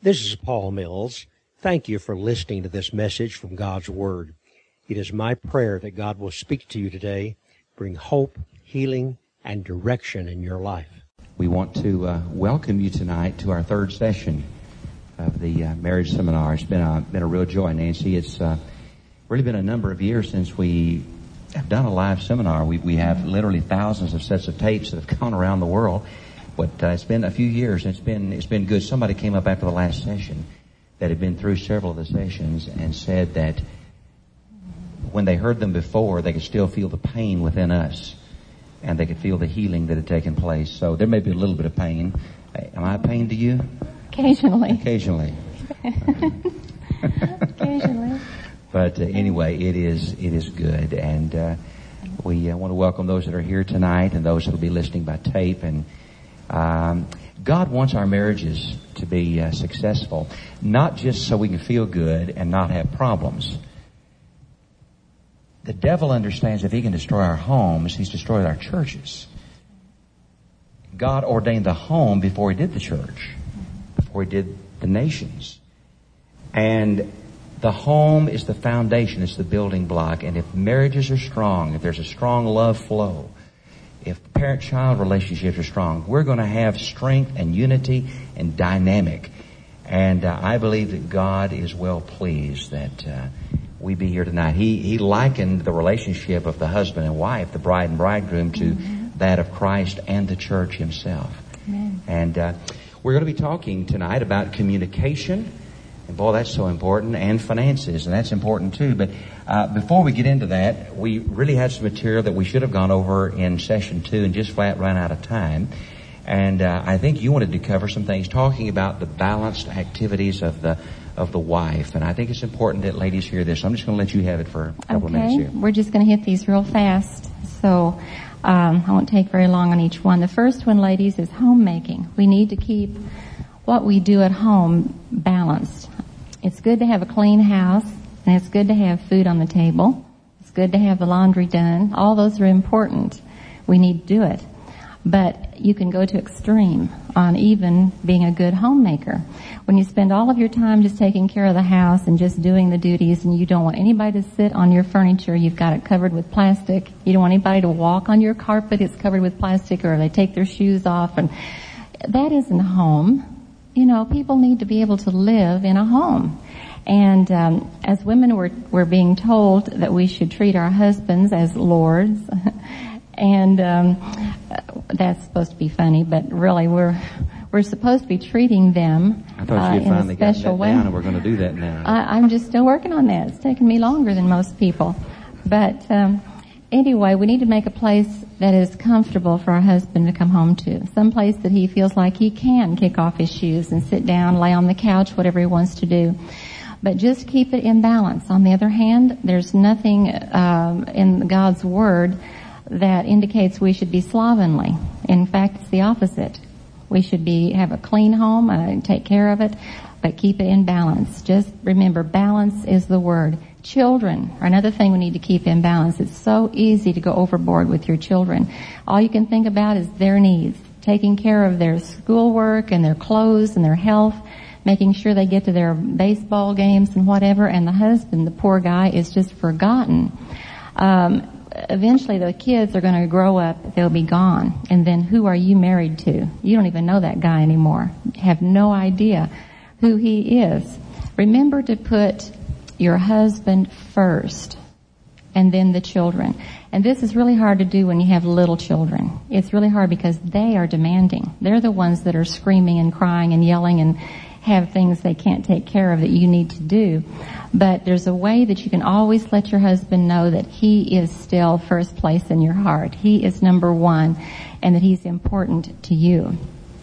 This is Paul Mills. Thank you for listening to this message from God's Word. It is my prayer that God will speak to you today, bring hope, healing, and direction in your life. We want to welcome you tonight to our third session of the marriage seminar. It's been a real joy, Nancy. It's really been a number of years since we have done a live seminar. We have literally thousands of sets of tapes that have gone around the world. But it's been a few years, and it's been good. Somebody came up after the last session that had been through several of the sessions and said that when they heard them before, they could still feel the pain within us, and they could feel the healing that had taken place. So there may be a little bit of pain. Am I a pain to you? Occasionally. Occasionally. Occasionally. But anyway, it is good, and we want to welcome those that are here tonight and those that will be listening by tape. And God wants our marriages to be successful, not just so we can feel good and not have problems. The devil understands if he can destroy our homes, he's destroyed our churches. God ordained the home before he did the church, before he did the nations. And the home is the foundation, it's the building block. And if marriages are strong, if there's a strong love flow, if parent-child relationships are strong, we're going to have strength and unity and dynamic. And I believe that God is well pleased that we be here tonight. He likened the relationship of the husband and wife, the bride and bridegroom, to that of Christ and the church himself. Amen. And we're going to be talking tonight about communication. And boy, that's so important. And finances, and that's important too. But before we get into that, we really had some material that we should have gone over in session 2 and just flat ran out of time. And I think you wanted to cover some things talking about the balanced activities of the wife. And I think it's important that ladies hear this. I'm just going to let you have it for a couple of minutes here. We're just going to hit these real fast. So I won't take very long on each one. The first one, ladies, is homemaking. We need to keep what we do at home balanced. It's good to have a clean house, and it's good to have food on the table. It's good to have the laundry done. All those are important. We need to do it. But you can go to extreme on even being a good homemaker. When you spend all of your time just taking care of the house and just doing the duties, and you don't want anybody to sit on your furniture, you've got it covered with plastic. You don't want anybody to walk on your carpet, it's covered with plastic, or they take their shoes off. And that isn't a home. You know, people need to be able to live in a home. And as women, we're being told that we should treat our husbands as lords. And that's supposed to be funny, but really we're supposed to be treating them I thought you in finally a special got that way. down, and we're going to do that now. I'm just still working on that. It's taken me longer than most people. But anyway, we need to make a place that is comfortable for our husband to come home to. Some place that he feels like he can kick off his shoes and sit down, lay on the couch, whatever he wants to do. But just keep it in balance. On the other hand, there's nothing in God's Word that indicates we should be slovenly. In fact, it's the opposite. We should have a clean home and take care of it, but keep it in balance. Just remember, balance is the word. Children are another thing we need to keep in balance. It's so easy to go overboard with your children. All you can think about is their needs, taking care of their schoolwork and their clothes and their health, making sure they get to their baseball games and whatever, and the husband, the poor guy, is just forgotten. Eventually the kids are going to grow up, they'll be gone, and then who are you married to? You don't even know that guy anymore. You have no idea who he is. Remember to put your husband first, and then the children. And this is really hard to do when you have little children. It's really hard because they are demanding. They're the ones that are screaming and crying and yelling and have things they can't take care of that you need to do. But there's a way that you can always let your husband know that he is still first place in your heart. He is number one, and that he's important to you.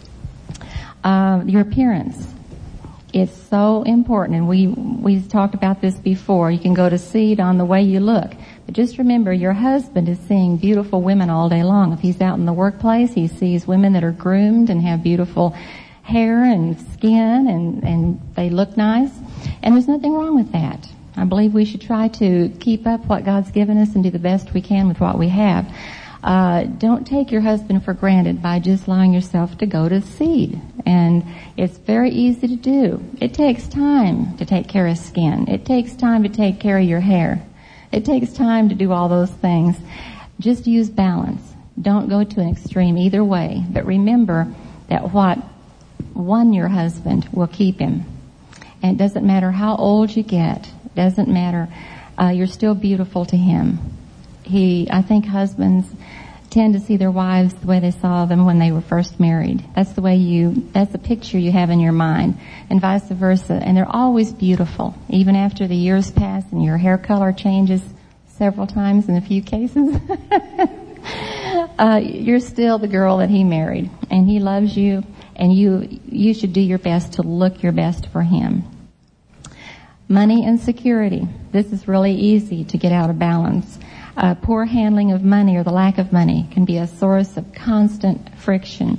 Your appearance. It's so important, and we talked about this before. You can go to seed on the way you look. But just remember, your husband is seeing beautiful women all day long. If he's out in the workplace, he sees women that are groomed and have beautiful hair and skin, and they look nice. And there's nothing wrong with that. I believe we should try to keep up what God's given us and do the best we can with what we have. Don't take your husband for granted by just allowing yourself to go to seed. And it's very easy to do. It takes time to take care of skin. It takes time to take care of your hair. It takes time to do all those things. Just use balance. Don't go to an extreme either way. But remember that what won your husband will keep him. And it doesn't matter how old you get. It doesn't matter. You're still beautiful to him. I think husbands tend to see their wives the way they saw them when they were first married. That's the picture you have in your mind, and vice versa. And they're always beautiful, even after the years pass and your hair color changes several times in a few cases. You're still the girl that he married, and he loves you, and you should do your best to look your best for him. Money and security. This is really easy to get out of balance. Poor handling of money or the lack of money can be a source of constant friction.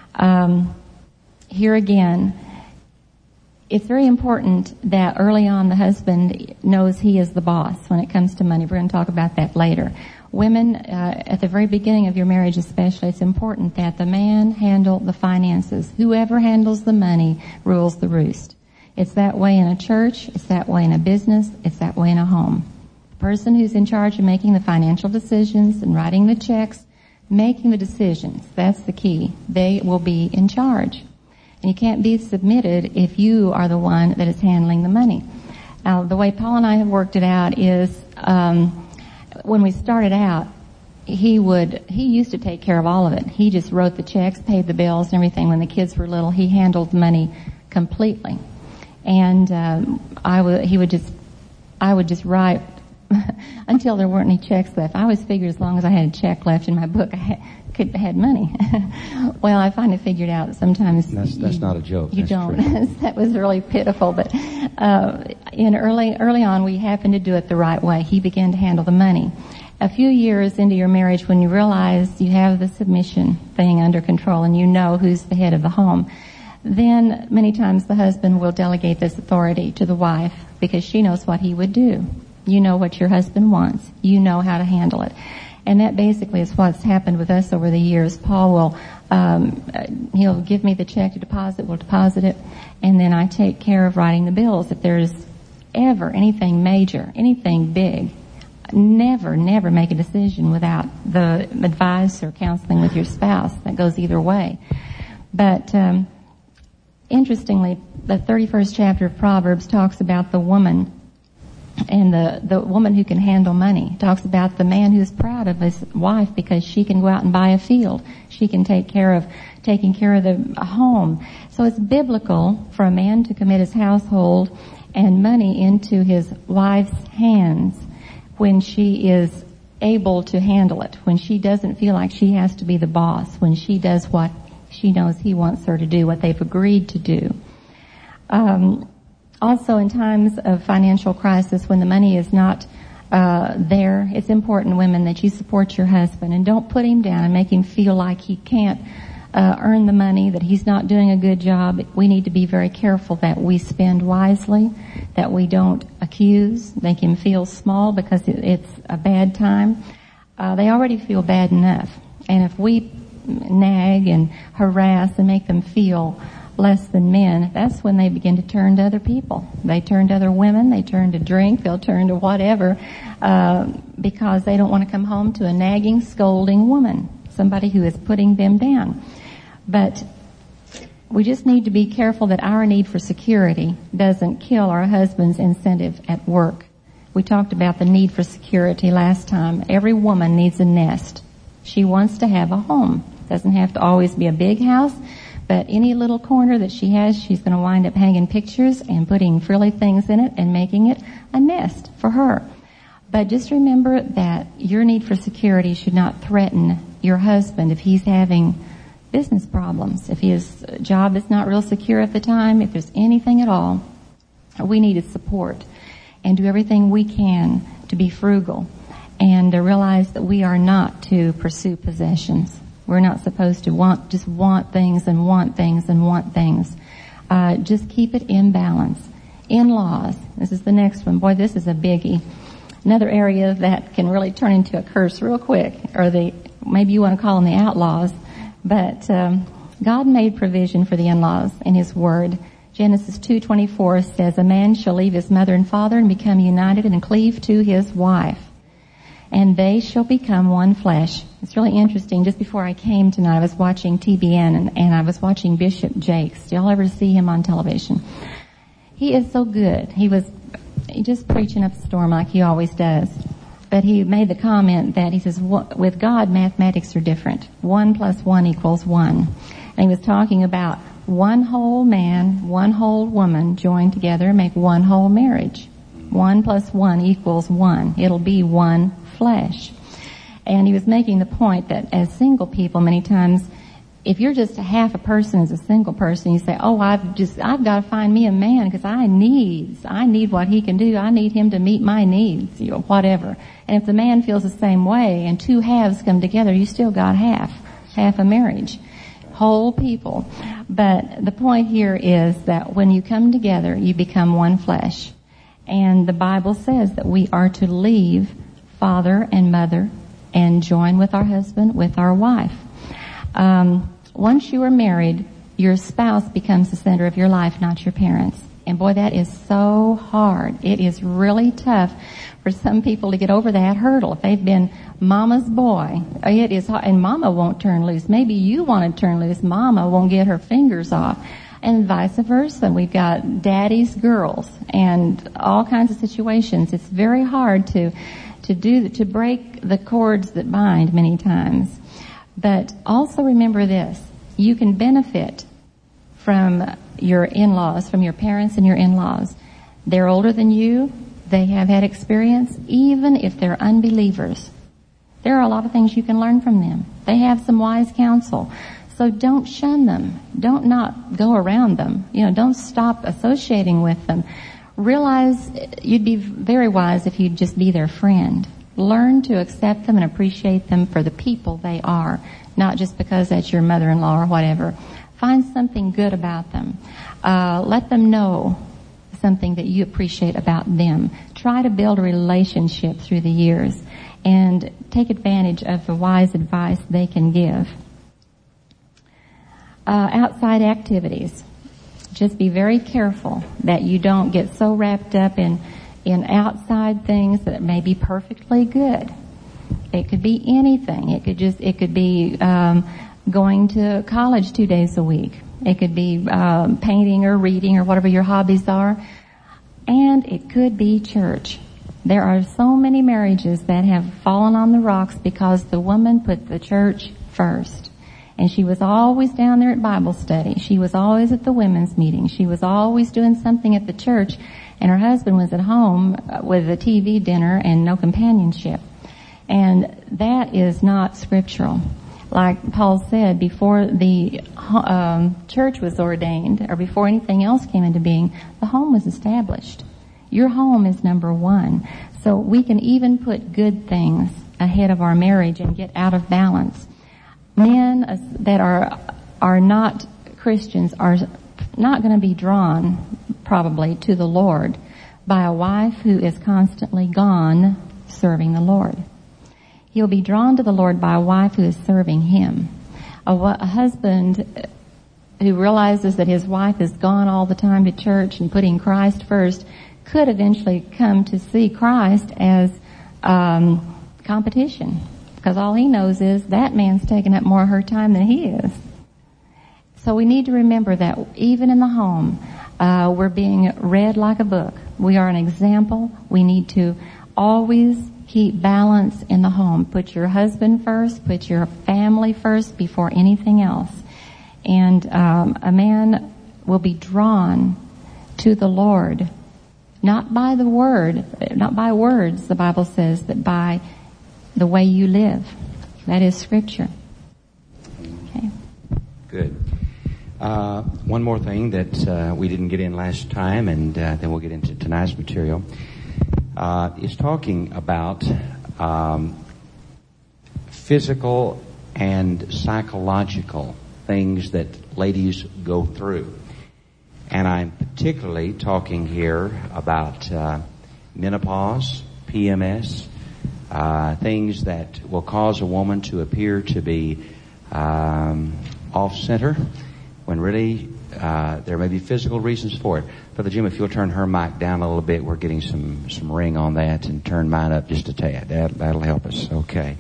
Here again, it's very important that early on the husband knows he is the boss when it comes to money. We're going to talk about that later. Women, at the very beginning of your marriage especially, it's important that the man handle the finances. Whoever handles the money rules the roost. It's that way in a church, it's that way in a business, it's that way in a home. The person who's in charge of making the financial decisions and writing the checks, making the decisions, that's the key. They will be in charge. And you can't be submitted if you are the one that is handling the money. Now, the way Paul and I have worked it out is, when we started out, he used to take care of all of it. He just wrote the checks, paid the bills and everything. When the kids were little, he handled money completely. And I would just write until there weren't any checks left. I always figured as long as I had a check left in my book, I had money. Well, I finally figured out that sometimes that's not a joke. You don't. That was really pitiful. But early on, we happened to do it the right way. He began to handle the money. A few years into your marriage, when you realize you have the submission thing under control and you know who's the head of the home, then many times the husband will delegate this authority to the wife because she knows what he would do. You know what your husband wants. You know how to handle it. And that basically is what's happened with us over the years. Paul will, he'll give me the check to deposit, we'll deposit it, and then I take care of writing the bills. If there's ever anything major, anything big, never make a decision without the advice or counseling with your spouse. That goes either way. But, interestingly, the 31st chapter of Proverbs talks about the woman and the woman who can handle money. It talks about the man who's proud of his wife because she can go out and buy a field. She can taking care of the home. So it's biblical for a man to commit his household and money into his wife's hands when she is able to handle it, when she doesn't feel like she has to be the boss, when she does what she knows he wants her to do, what they've agreed to do. Also, in times of financial crisis, when the money is not there, it's important, women, that you support your husband and don't put him down and make him feel like he can't earn the money, that he's not doing a good job. We need to be very careful that we spend wisely, that we don't accuse, make him feel small because it's a bad time. They already feel bad enough. And if we nag and harass and make them feel less than men, that's when they begin to turn to other people. They turn to other women, they turn to drink, they'll turn to whatever, because they don't want to come home to a nagging, scolding woman, somebody who is putting them down. But we just need to be careful that our need for security doesn't kill our husband's incentive at work. We talked about the need for security last time. Every woman needs a nest. She wants to have a home. It doesn't have to always be a big house, but any little corner that she has, she's going to wind up hanging pictures and putting frilly things in it and making it a nest for her. But just remember that your need for security should not threaten your husband if he's having business problems, if his job is not real secure at the time, if there's anything at all. We need his support and do everything we can to be frugal and to realize that we are not to pursue possessions. We're not supposed to want things and want things and want things. Just keep it in balance. In-laws. This is the next one. Boy, this is a biggie. Another area that can really turn into a curse real quick are maybe you want to call them the outlaws, but God made provision for the in-laws in His Word. Genesis 2:24 says, "A man shall leave his mother and father and become united and cleave to his wife, and they shall become one flesh." It's really interesting. Just before I came tonight, I was watching TBN and I was watching Bishop Jakes. Do y'all ever see him on television? He is so good. He just preaching up a storm like he always does. But he made the comment that he says, with God, mathematics are different. 1 + 1 = 1. And he was talking about one whole man, one whole woman joined together make one whole marriage. 1 + 1 = 1. It'll be one flesh. And he was making the point that as single people, many times, if you're just a half a person as a single person, you say, "Oh, I've got to find me a man because I need what he can do. I need him to meet my needs," whatever. And if the man feels the same way and two halves come together, you still got half a marriage. Whole people. But the point here is that when you come together, you become one flesh. And the Bible says that we are to leave father and mother and join with our husband, with our wife. Once you are married, your spouse becomes the center of your life, not your parents. And boy, that is so hard. It is really tough for some people to get over that hurdle. If they've been mama's boy, it is hard. And mama won't turn loose. Maybe you want to turn loose. Mama won't get her fingers off. And vice versa. We've got daddy's girls and all kinds of situations. It's very hard to break the cords that bind many times. But also remember this. You can benefit from your in-laws, from your parents and your in-laws. They're older than you. They have had experience, even if they're unbelievers. There are a lot of things you can learn from them. They have some wise counsel. So don't shun them. Don't not go around them. Don't stop associating with them. Realize you'd be very wise if you'd just be their friend. Learn to accept them and appreciate them for the people they are, not just because that's your mother-in-law or whatever. Find something good about them. Let them know something that you appreciate about them. Try to build a relationship through the years and take advantage of the wise advice they can give. Outside activities. Just be very careful that you don't get so wrapped up in outside things that may be perfectly good. It could be anything. It could be going to college 2 days a week. It could be painting or reading or whatever your hobbies are. And it could be church. There are so many marriages that have fallen on the rocks because the woman put the church first. And she was always down there at Bible study. She was always at the women's meeting. She was always doing something at the church. And her husband was at home with a TV dinner and no companionship. And that is not scriptural. Like Paul said, before the church was ordained, or before anything else came into being, the home was established. Your home is number one. So we can even put good things ahead of our marriage and get out of balance. Men that are not Christians are not going to be drawn, probably, to the Lord by a wife who is constantly gone serving the Lord. He'll be drawn to the Lord by a wife who is serving Him. A husband who realizes that his wife is gone all the time to church and putting Christ first could eventually come to see Christ as competition. Because all he knows is that man's taking up more of her time than he is. So we need to remember that even in the home, we're being read like a book. We are an example. We need to always keep balance in the home. Put your husband first. Put your family first before anything else. And a man will be drawn to the Lord, not by the word, not by words, the Bible says, but by the way you live. That is Scripture. Okay. Good. One more thing that we didn't get in last time, and then we'll get into tonight's material, is talking about physical and psychological things that ladies go through. And I'm particularly talking here about menopause, PMS, things that will cause a woman to appear to be off-center, when really there may be physical reasons for it. Brother Jim, if you'll turn her mic down a little bit, we're getting some ring on that, and turn mine up just a tad. That'll help us. Okay.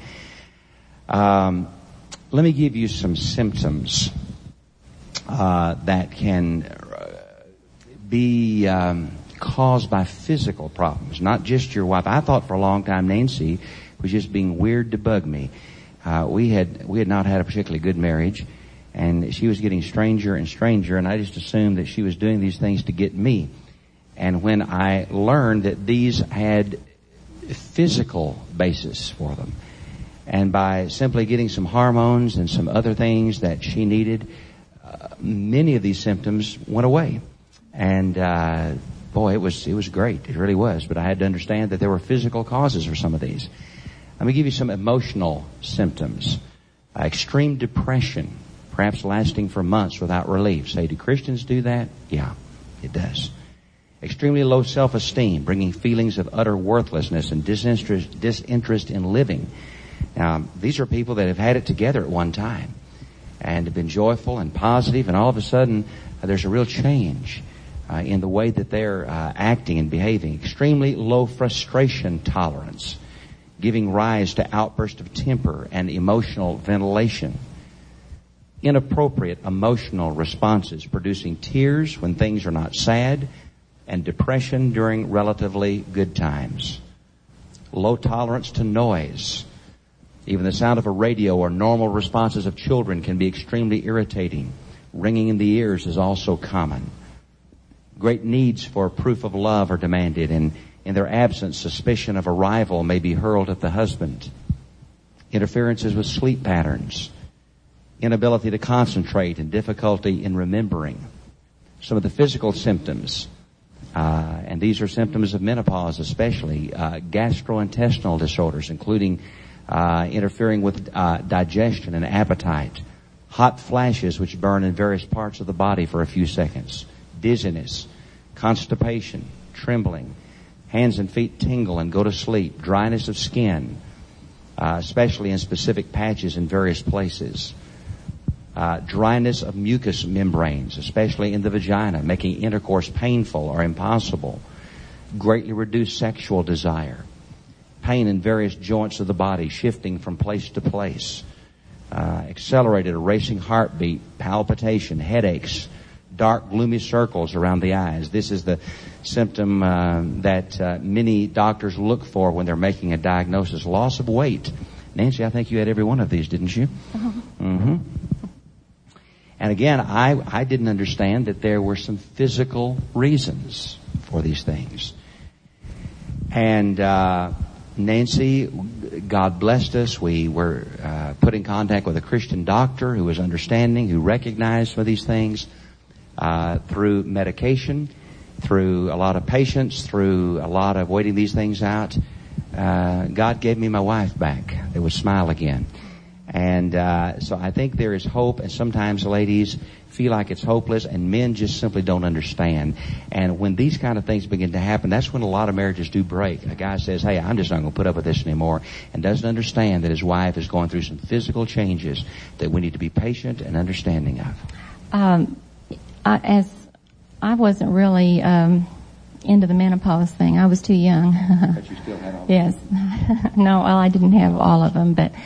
Let me give you some symptoms that can be caused by physical problems, not just your wife. I thought for a long time Nancy was just being weird to bug me. We had not had a particularly good marriage, and she was getting stranger and stranger, and I just assumed that she was doing these things to get me. And when I learned that these had physical basis for them, and by simply getting some hormones and some other things that she needed, many of these symptoms went away. And boy, it was great. It really was. But I had to understand that there were physical causes for some of these. Let me give you some emotional symptoms. Extreme depression, perhaps lasting for months without relief. Say, do Christians do that? Yeah, it does. Extremely low self-esteem, bringing feelings of utter worthlessness and disinterest in living. Now, these are people that have had it together at one time and have been joyful and positive, and all of a sudden there's a real change in the way that they're acting and behaving. Extremely low frustration tolerance, giving rise to outbursts of temper and emotional ventilation. Inappropriate emotional responses, producing tears when things are not sad, and depression during relatively good times. Low tolerance to noise. Even the sound of a radio or normal responses of children can be extremely irritating. Ringing in the ears is also common. Great needs for proof of love are demanded, and in their absence, suspicion of a rival may be hurled at the husband. Interferences with sleep patterns. Inability to concentrate and difficulty in remembering. Some of the physical symptoms, and these are symptoms of menopause especially, gastrointestinal disorders, including interfering with digestion and appetite. Hot flashes which burn in various parts of the body for a few seconds. Dizziness, constipation, trembling, hands and feet tingle and go to sleep. Dryness of skin, especially in specific patches in various places. Dryness of mucous membranes, especially in the vagina, making intercourse painful or impossible. Greatly reduced sexual desire. Pain in various joints of the body, shifting from place to place. Accelerated or racing heartbeat, palpitation, headaches, dark gloomy circles around the eyes. This is the symptom that many doctors look for when they're making a diagnosis. Loss of weight. Nancy, I think you had every one of these, didn't you? Mm-hmm. And again, I didn't understand that there were some physical reasons for these things. And Nancy, God blessed us. We were put in contact with a Christian doctor who was understanding, who recognized some of these things through medication, through a lot of patience, through a lot of waiting these things out. God gave me my wife back. It would smile again. And so I think there is hope, and sometimes ladies feel like it's hopeless, and men just simply don't understand. And when these kind of things begin to happen, that's when a lot of marriages do break. A guy says, hey, I'm just not going to put up with this anymore, and doesn't understand that his wife is going through some physical changes that we need to be patient and understanding of. As I wasn't really into the menopause thing. I was too young. But you still had all of them? Yes. No, well, I didn't have all of them, but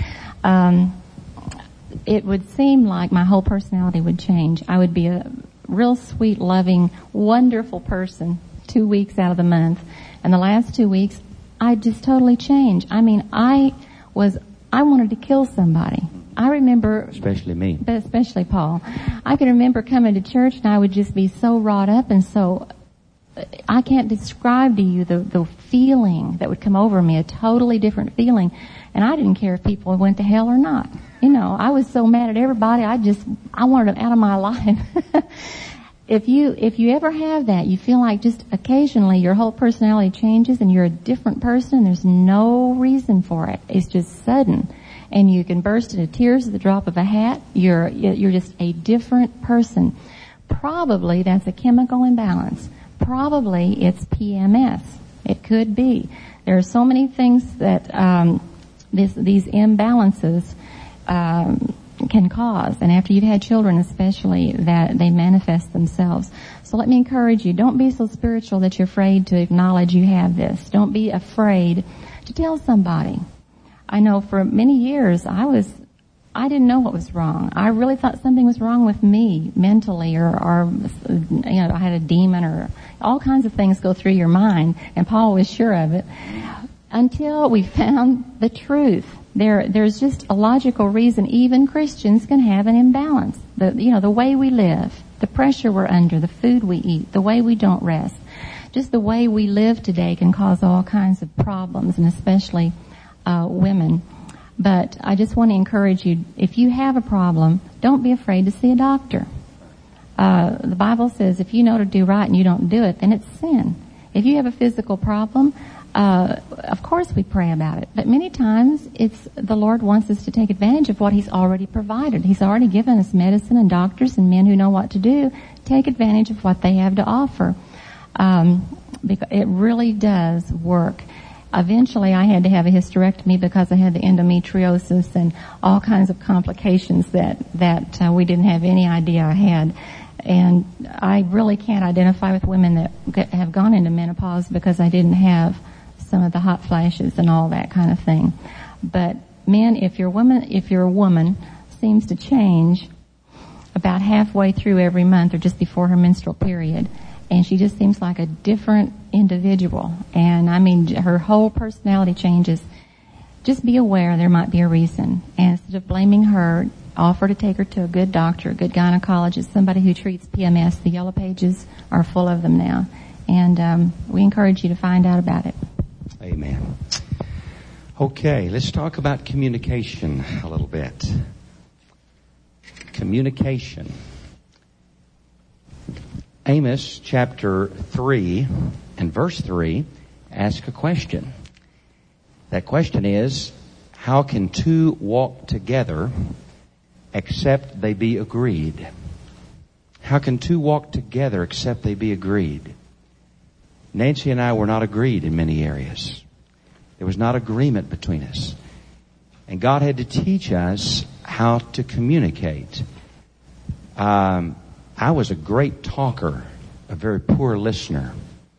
it would seem like my whole personality would change. I would be a real sweet, loving, wonderful person 2 weeks out of the month. And the last 2 weeks, I just totally changed. I mean, I wanted to kill somebody. I remember... Especially me. But especially Paul. I can remember coming to church and I would just be so wrought up and so... I can't describe to you the feeling that would come over me, a totally different feeling. And I didn't care if people went to hell or not. You know, I was so mad at everybody, I wanted them out of my life. If you ever have that, you feel like just occasionally your whole personality changes and you're a different person and there's no reason for it. It's just sudden. And you can burst into tears at the drop of a hat. You're just a different person. Probably that's a chemical imbalance. Probably it's PMS. It could be. There are so many things that these imbalances can cause, and after you've had children especially, that they manifest themselves. So let me encourage you, don't be so spiritual that you're afraid to acknowledge you have this. Don't be afraid to tell somebody. I know for many years I didn't know what was wrong. I really thought something was wrong with me mentally, or I had a demon, or all kinds of things go through your mind, and Paul was sure of it, until we found the truth. There's just a logical reason even Christians can have an imbalance. The way we live, the pressure we're under, the food we eat, the way we don't rest, just the way we live today can cause all kinds of problems, and especially women. But I just want to encourage you, if you have a problem, don't be afraid to see a doctor. The Bible says if you know to do right and you don't do it, then it's sin. If you have a physical problem, of course we pray about it. But many times it's the Lord wants us to take advantage of what He's already provided. He's already given us medicine and doctors and men who know what to do. Take advantage of what they have to offer. Because it really does work. Eventually, I had to have a hysterectomy because I had the endometriosis and all kinds of complications that we didn't have any idea I had. And I really can't identify with women that have gone into menopause because I didn't have some of the hot flashes and all that kind of thing. But men, if your woman seems to change about halfway through every month or just before her menstrual period, and she just seems like a different individual. And I mean, her whole personality changes. Just be aware there might be a reason. And instead of blaming her, offer to take her to a good doctor, a good gynecologist, somebody who treats PMS. The yellow pages are full of them now. And we encourage you to find out about it. Amen. Okay, let's talk about communication a little bit. Communication. Amos chapter 3 and verse 3 asks a question. That question is, how can two walk together except they be agreed? How can two walk together except they be agreed? Nancy and I were not agreed in many areas. There was not agreement between us. And God had to teach us how to communicate. I was a great talker, a very poor listener.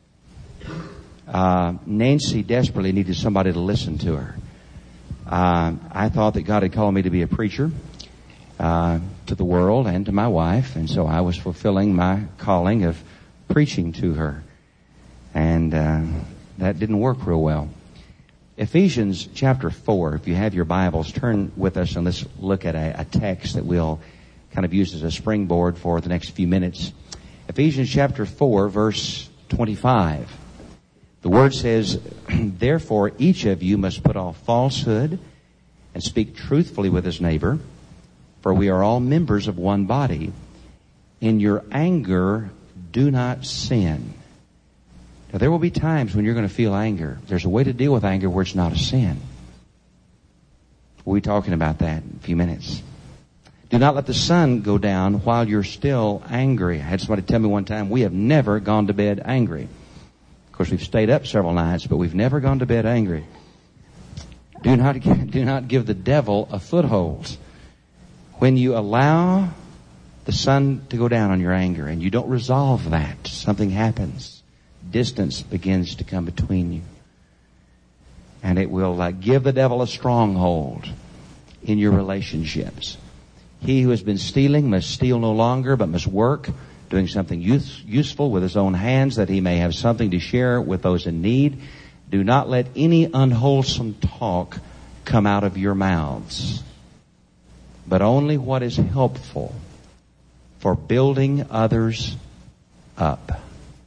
Nancy desperately needed somebody to listen to her. I thought that God had called me to be a preacher to the world and to my wife, and so I was fulfilling my calling of preaching to her. And that didn't work real well. Ephesians chapter 4, if you have your Bibles, turn with us and let's look at a text that we'll kind of use as a springboard for the next few minutes. Ephesians chapter 4, verse 25. The Word says, therefore each of you must put off falsehood and speak truthfully with his neighbor, for we are all members of one body. In your anger, do not sin. Now, there will be times when you're going to feel anger. There's a way to deal with anger where it's not a sin. We'll be talking about that in a few minutes. Do not let the sun go down while you're still angry. I had somebody tell me one time, we have never gone to bed angry. Of course, we've stayed up several nights, but we've never gone to bed angry. Do not give the devil a foothold. When you allow the sun to go down on your anger and you don't resolve that, something happens. Distance begins to come between you. And it will give the devil a stronghold in your relationships. He who has been stealing must steal no longer, but must work, doing something useful with his own hands, that he may have something to share with those in need. Do not let any unwholesome talk come out of your mouths, but only what is helpful for building others up.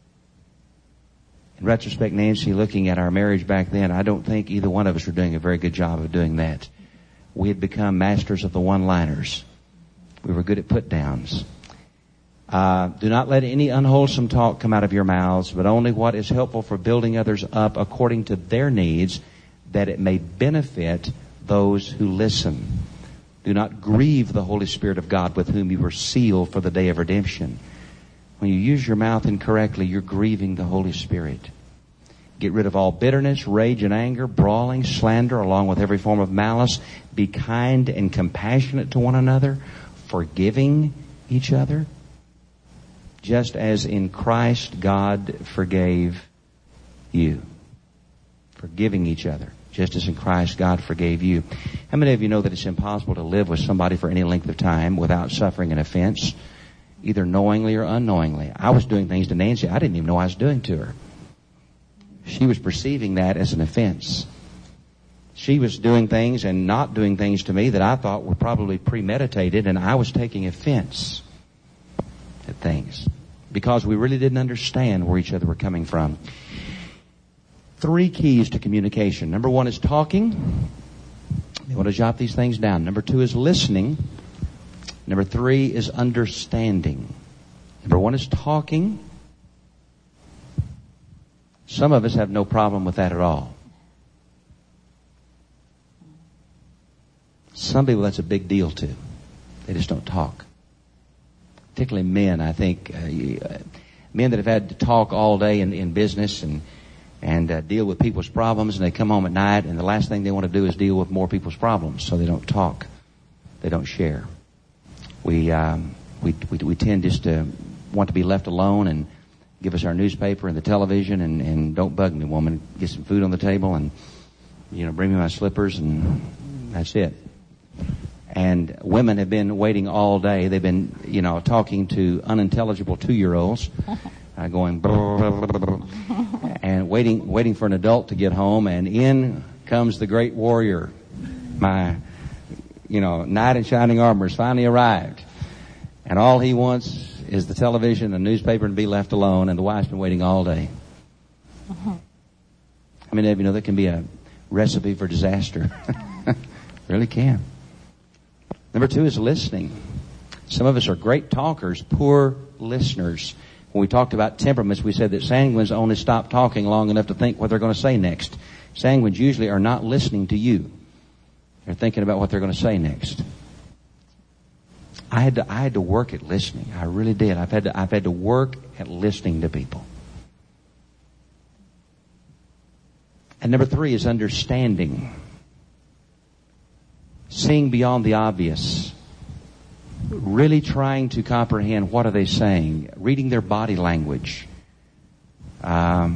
In retrospect, Nancy, looking at our marriage back then, I don't think either one of us were doing a very good job of doing that. We had become masters of the one-liners. We were good at put-downs. Do not let any unwholesome talk come out of your mouths, but only what is helpful for building others up according to their needs, that it may benefit those who listen. Do not grieve the Holy Spirit of God, with whom you were sealed for the day of redemption. When you use your mouth incorrectly, you're grieving the Holy Spirit. Get rid of all bitterness, rage, and anger, brawling, slander, along with every form of malice. Be kind and compassionate to one another, forgiving each other, just as in Christ God forgave you. Forgiving each other, just as in Christ God forgave you. How many of you know that it's impossible to live with somebody for any length of time without suffering an offense, either knowingly or unknowingly? I was doing things to Nancy I didn't even know I was doing to her. She was perceiving that as an offense. She was doing things and not doing things to me that I thought were probably premeditated, and I was taking offense at things because we really didn't understand where each other were coming from. 3 keys to communication. Number 1 is talking. You want to jot these things down. Number 2 is listening. Number 3 is understanding. Number 1 is talking. Some of us have no problem with that at all. Some people, that's a big deal to. They just don't talk. Particularly men, I think. Men that have had to talk all day in business and deal with people's problems, and they come home at night, and the last thing they want to do is deal with more people's problems, so they don't talk. They don't share. We tend just to want to be left alone and give us our newspaper and the television and don't bug me, woman. Get some food on the table and, bring me my slippers, and that's it. And women have been waiting all day. They've been, talking to unintelligible 2-year-olds, going and waiting for an adult to get home, and in comes the great warrior. My, knight in shining armor has finally arrived. And all he wants is the television and newspaper and be left alone, and the wife's been waiting all day. I mean, that can be a recipe for disaster. Really can. Number 2 is listening. Some of us are great talkers, poor listeners. When we talked about temperaments, we said that sanguines only stop talking long enough to think what they're going to say next. Sanguines usually are not listening to you. They're thinking about what they're going to say next. I had to work at listening. I really did. I've had to work at listening to people. And number 3 is understanding. Seeing beyond the obvious. Really trying to comprehend what are they saying. Reading their body language. What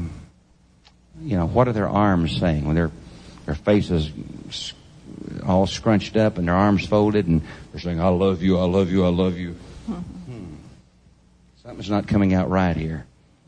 are their arms saying when their faces all scrunched up and their arms folded and they're saying, I love you, I love you, I love you. Something's not coming out right here,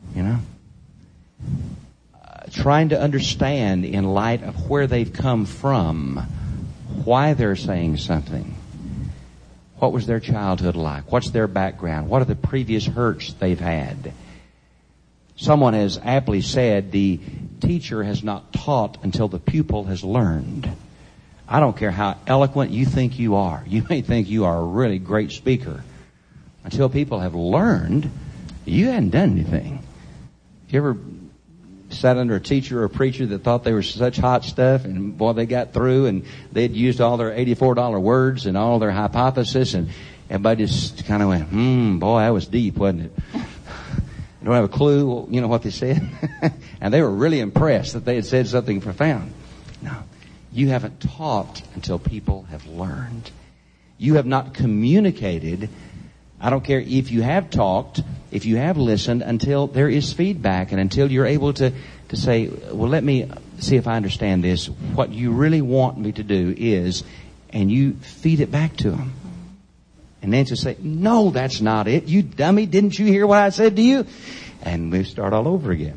trying to understand in light of where they've come from, why they're saying something. What was their childhood like? What's their background? What are the previous hurts they've had? Someone has aptly said, the teacher has not taught until the pupil has learned. I don't care how eloquent you think you are. You may think you are a really great speaker. Until people have learned, you hadn't done anything. You ever sat under a teacher or a preacher that thought they were such hot stuff, and boy, they got through and they'd used all their $84 words and all their hypothesis, and everybody just kind of went, boy, that was deep, wasn't it? Don't have a clue, what they said. And they were really impressed that they had said something profound. No. You haven't taught until people have learned. You have not communicated. I don't care if you have talked, if you have listened, until there is feedback and until you're able to say, well, let me see if I understand this. What you really want me to do is, and you feed it back to them. And Nancy will say, no, that's not it. You dummy, didn't you hear what I said to you? And we start all over again.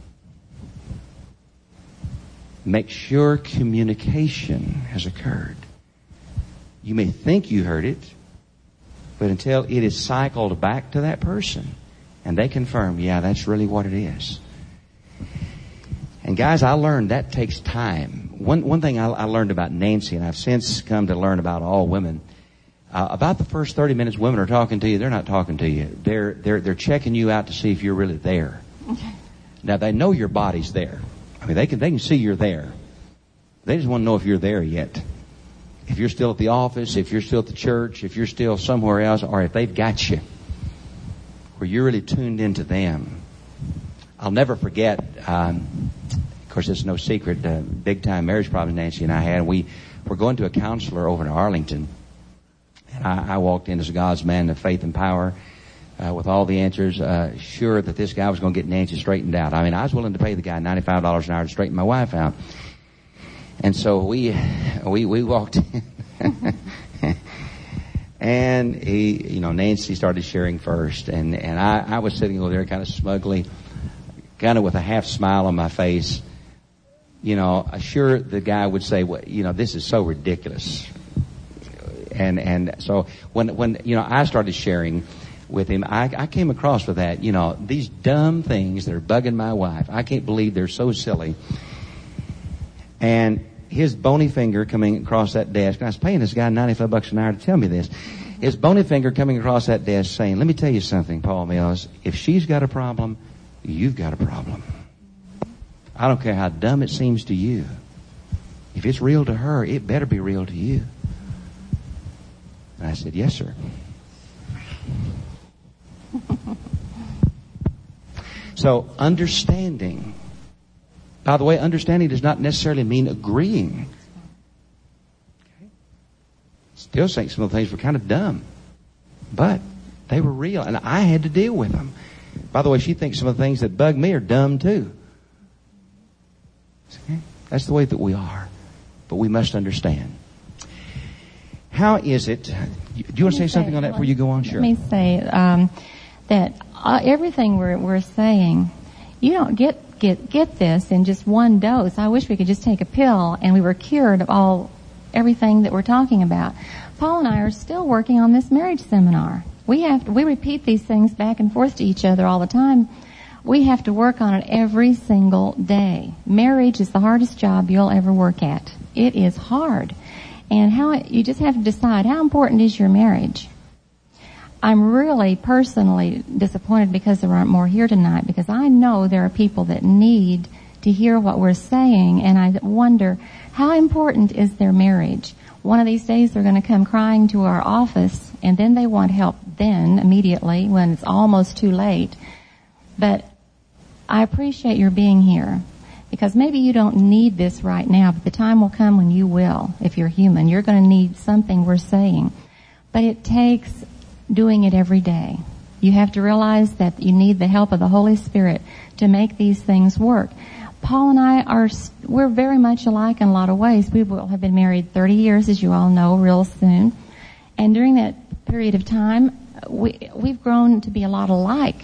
Make sure communication has occurred. You may think you heard it, but until it is cycled back to that person and they confirm, yeah, that's really what it is. And guys, I learned that takes time. One thing I learned about Nancy, and I've since come to learn about all women, about the first 30 minutes women are talking to you, they're not talking to you. They're checking you out to see if you're really there. Okay. Now, they know your body's there. I mean, they can see you're there. They just want to know if you're there yet. If you're still at the office, if you're still at the church, if you're still somewhere else, or if they've got you, where you're really tuned into them. I'll never forget, Of course, it's no secret, big-time marriage problems Nancy and I had. We were going to a counselor over in Arlington. And I walked in as God's man of faith and power with all the answers, sure that this guy was going to get Nancy straightened out. I mean, I was willing to pay the guy $95 an hour to straighten my wife out. And so we walked in. And Nancy started sharing first. And I was sitting over there kind of smugly, kind of with a half smile on my face. Sure the guy would say, well, this is so ridiculous. And so when I started sharing with him, I came across with that, these dumb things that are bugging my wife. I can't believe they're so silly. And his bony finger coming across that desk, and I was paying this guy $95 an hour to tell me this. His bony finger coming across that desk saying, let me tell you something, Paul Mills. If she's got a problem, you've got a problem. I don't care how dumb it seems to you. If it's real to her, it better be real to you. And I said, yes, sir. So understanding. By the way, understanding does not necessarily mean agreeing. Okay? Still think some of the things were kind of dumb. But they were real, and I had to deal with them. By the way, she thinks some of the things that bug me are dumb too. Okay? That's the way that we are. But we must understand. How is it? Do you want to say something on that before you go on? Sure. Let me say that everything we're saying, you don't get this in just one dose. I wish we could just take a pill and we were cured of everything that we're talking about. Paul and I are still working on this marriage seminar. We repeat these things back and forth to each other all the time. We have to work on it every single day. Marriage is the hardest job you'll ever work at. It is hard. And you just have to decide, how important is your marriage? I'm really personally disappointed because there aren't more here tonight, because I know there are people that need to hear what we're saying, and I wonder, how important is their marriage? One of these days they're going to come crying to our office, and then they want help then, immediately, when it's almost too late. But I appreciate your being here, because maybe you don't need this right now, but the time will come when you will. If you're human, you're going to need something we're saying. But it takes doing it every day. You have to realize that you need the help of the Holy Spirit to make these things work. Paul and I we're very much alike in a lot of ways. We will have been married 30 years, as you all know, real soon. And during that period of time, we've grown to be a lot alike.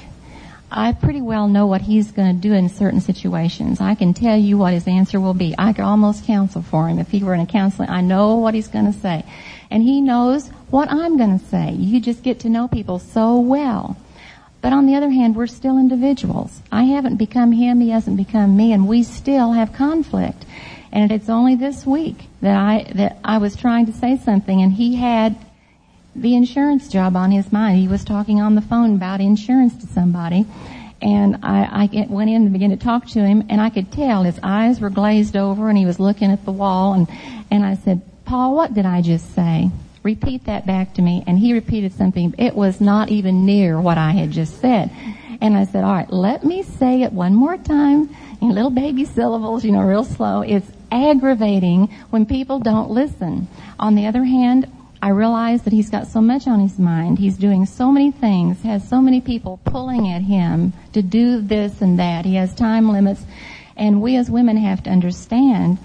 I pretty well know what he's going to do in certain situations. I can tell you what his answer will be. I could almost counsel for him. If he were in a counseling, I know what he's going to say. And he knows what I'm going to say. You just get to know people so well. But on the other hand, we're still individuals. I haven't become him, he hasn't become me, and we still have conflict. And it's only this week that I was trying to say something, and he had the insurance job on his mind. He was talking on the phone about insurance to somebody, and I went in and began to talk to him, and I could tell his eyes were glazed over, and he was looking at the wall, and I said, Paul, what did I just say? Repeat that back to me. And he repeated something. It was not even near what I had just said. And I said, all right, let me say it one more time in little baby syllables, real slow. It's aggravating when people don't listen. On the other hand, I realize that he's got so much on his mind. He's doing so many things, has so many people pulling at him to do this and that. He has time limits. And we as women have to understand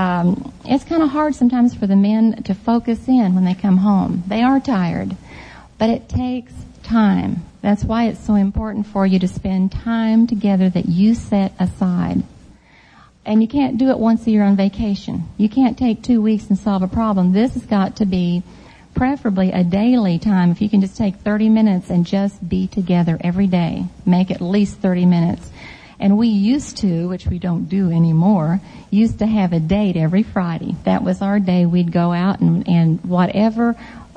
it's kind of hard sometimes for the men to focus in when they come home. They are tired, but it takes time. That's why it's so important for you to spend time together that you set aside. And you can't do it once a year on vacation. You can't take 2 weeks and solve a problem. This has got to be preferably a daily time. If you can just take 30 minutes and just be together every day, make at least 30 minutes. And we used to, which we don't do anymore, used to have a date every Friday. That was our day. We'd go out and whatever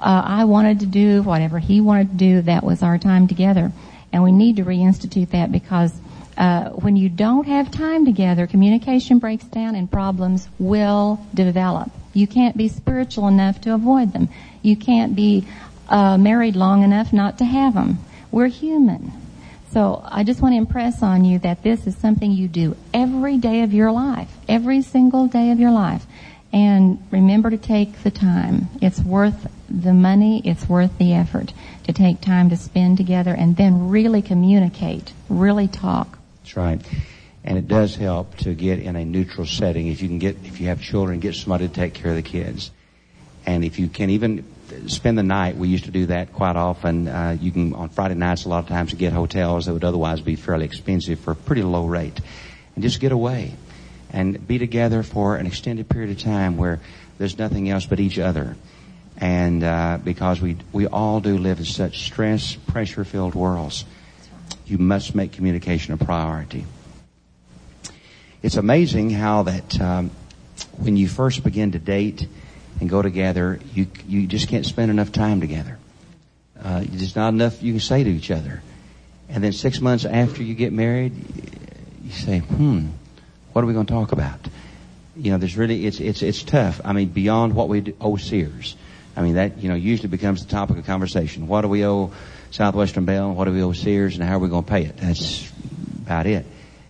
I wanted to do, whatever he wanted to do, that was our time together. And we need to reinstitute that, because when you don't have time together, communication breaks down and problems will develop. You can't be spiritual enough to avoid them. You can't be married long enough not to have them. We're human. So I just want to impress on you that this is something you do every day of your life, every single day of your life. And remember to take the time. It's worth the money, it's worth the effort to take time to spend together and then really communicate, really talk. That's right. And it does help to get in a neutral setting. If you have children, get somebody to take care of the kids. And if you can even spend the night, we used to do that quite often. You can, on Friday nights, a lot of times get hotels that would otherwise be fairly expensive for a pretty low rate. And just get away and be together for an extended period of time where there's nothing else but each other. And because we all do live in such stress, pressure-filled worlds, you must make communication a priority. It's amazing how that when you first begin to date and go together, you just can't spend enough time together. There's not enough you can say to each other. And then 6 months after you get married, you say, what are we going to talk about? You know, there's really, it's tough. I mean, beyond what we owe Sears. I mean, that, usually becomes the topic of conversation. What do we owe Southwestern Bell? What do we owe Sears? And how are we going to pay it? That's about it.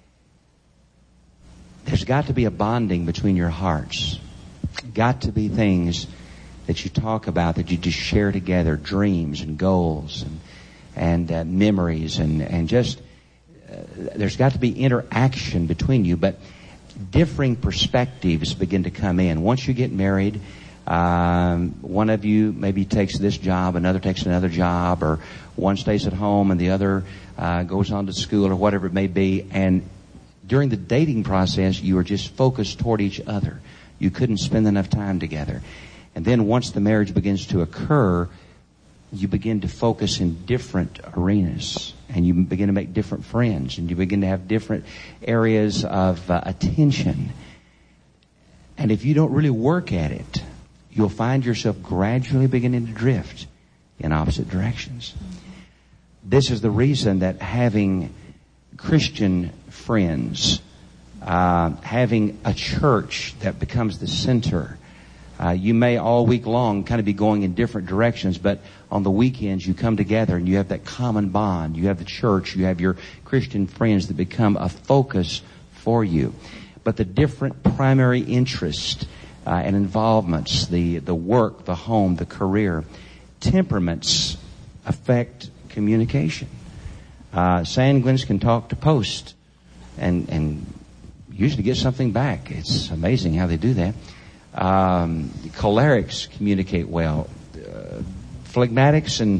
There's got to be a bonding between your hearts. Got to be things that you talk about, that you just share together, dreams and goals and memories and just there's got to be interaction between you, but differing perspectives begin to come in. Once you get married, one of you maybe takes this job, another takes another job, or one stays at home and the other goes on to school or whatever it may be. And during the dating process, you are just focused toward each other. You couldn't spend enough time together. And then once the marriage begins to occur, you begin to focus in different arenas. And you begin to make different friends. And you begin to have different areas of attention. And if you don't really work at it, you'll find yourself gradually beginning to drift in opposite directions. This is the reason that having Christian friends, having a church that becomes the center. You may all week long kind of be going in different directions, but on the weekends you come together and you have that common bond. You have the church, you have your Christian friends that become a focus for you. But the different primary interests and involvements, the work, the home, the career, temperaments affect communication. Sanguines can talk to post and usually get something back. It's amazing how they do that. Cholerics communicate well. Phlegmatics and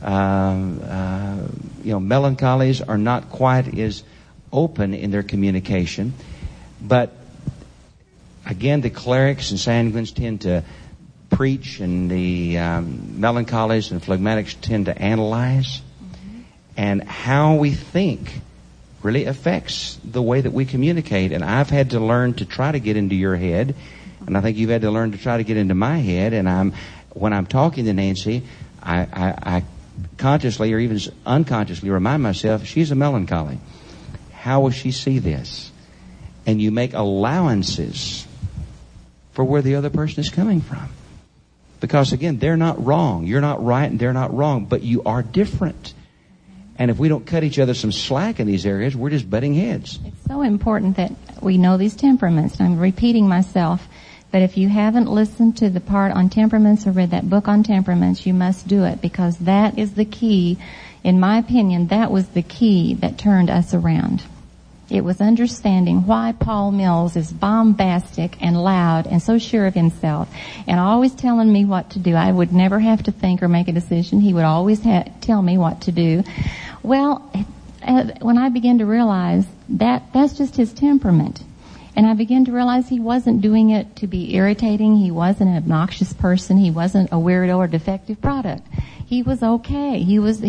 melancholies are not quite as open in their communication. But again, the cholerics and sanguines tend to preach, and the melancholies and phlegmatics tend to analyze. And how we think really affects the way that we communicate. And I've had to learn to try to get into your head. And I think you've had to learn to try to get into my head. And when I'm talking to Nancy, I consciously or even unconsciously remind myself, she's a melancholy. How will she see this? And you make allowances for where the other person is coming from. Because again, they're not wrong. You're not right and they're not wrong. But you are different. And if we don't cut each other some slack in these areas, we're just butting heads. It's so important that we know these temperaments. I'm repeating myself, but if you haven't listened to the part on temperaments or read that book on temperaments, you must do it, because that is the key. In my opinion, that was the key that turned us around. It was understanding why Paul Mills is bombastic and loud and so sure of himself and always telling me what to do. I would never have to think or make a decision. He would always tell me what to do. Well, when I began to realize that's just his temperament, and I began to realize he wasn't doing it to be irritating. He wasn't an obnoxious person. He wasn't a weirdo or defective product. He was okay. He was